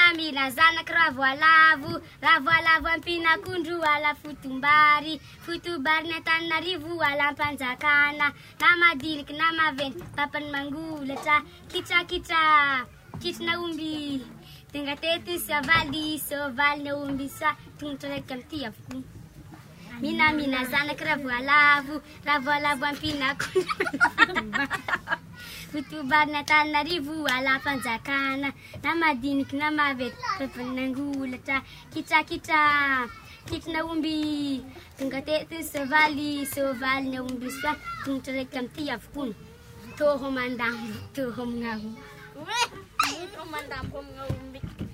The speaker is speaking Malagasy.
Mina zanaka ravoalavo ampinakondro ala fotombary Antananarivo ala ampanjakana na madiniky na maventy papany mangolatra kitrina omby tonga teto soavaly na omby sa tongotra raiky amty avokoa mina zanaka ravoalavo ampinakondro Fotombary Antananarivo ala ampanjakana na madiniky na maventy papany mangolatra kitrina omby tonga teto soavaly na omby sa tongotra raiky amty avokoa toho mandambo toho mngao Mandambo mga umbi.